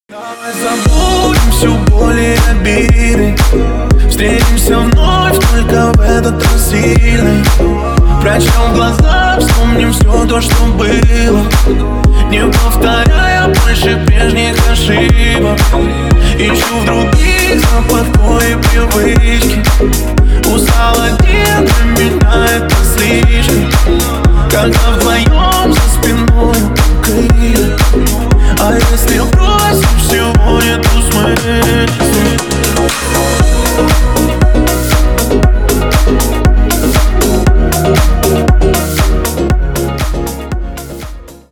Давай забудем всю боль и обиды, встретимся вновь, только в этот раз сильный. Прочтем глаза, вспомним все то, что было, не повторяя больше прежних ошибок. Ищу в других за покой и привычки. Устал один, для меня это слишком. Когда